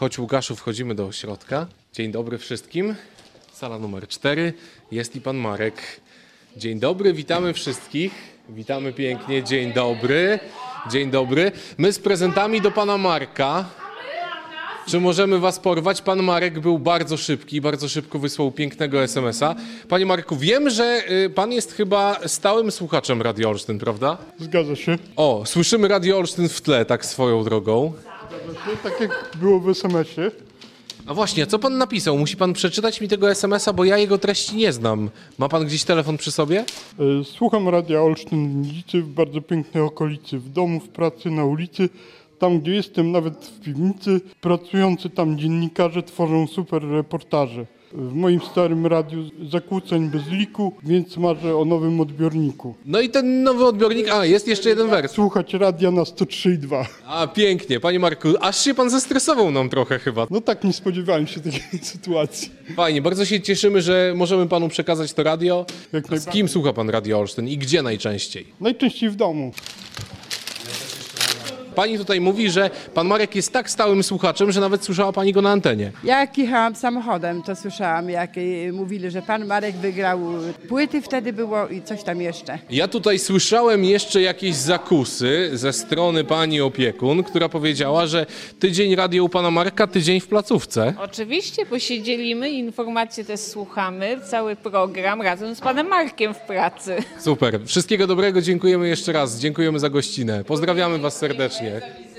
Chodź Łukaszu, wchodzimy do ośrodka. Dzień dobry wszystkim. Sala numer 4. Jest i pan Marek. Dzień dobry, witamy wszystkich. Witamy pięknie, dzień dobry. Dzień dobry. My z prezentami do pana Marka. Czy możemy was porwać? Pan Marek był bardzo szybki, bardzo szybko wysłał pięknego SMS-a. Panie Marku, wiem, że pan jest chyba stałym słuchaczem Radio Olsztyn, prawda? Zgadza się. O, słyszymy Radio Olsztyn w tle, tak swoją drogą. Zgadza się. Tak jak było w SMS-ie. A właśnie, co pan napisał? Musi pan przeczytać mi tego SMS-a, bo ja jego treści nie znam. Ma pan gdzieś telefon przy sobie? Słucham Radia Olsztyn w Nidzicy, w bardzo pięknej okolicy, w domu, w pracy, na ulicy. Tam, gdzie jestem, nawet w piwnicy, pracujący tam dziennikarze tworzą super reportaże. W moim starym radiu zakłóceń bez liku, więc marzę o nowym odbiorniku. No i ten nowy odbiornik... A, jest jeszcze jeden wers. Słuchać radia na 103,2. A, pięknie. Panie Marku, aż się pan zestresował nam trochę chyba. No tak, nie spodziewałem się takiej sytuacji. Fajnie, bardzo się cieszymy, że możemy panu przekazać to radio. Jak Z najbardziej. kim słucha pan Radio Olsztyn i gdzie najczęściej? Najczęściej w domu. Pani tutaj mówi, że pan Marek jest tak stałym słuchaczem, że nawet słyszała pani go na antenie. Jak jechałam samochodem, to słyszałam, jak mówili, że pan Marek wygrał płyty wtedy było i coś tam jeszcze. Ja tutaj słyszałem jeszcze jakieś zakusy ze strony pani opiekun, która powiedziała, że tydzień radio u pana Marka, tydzień w placówce. Oczywiście, bo się dzielimy, informacje też słuchamy, cały program razem z panem Markiem w pracy. Super. Wszystkiego dobrego, dziękujemy jeszcze raz. Dziękujemy za gościnę. Pozdrawiamy was serdecznie.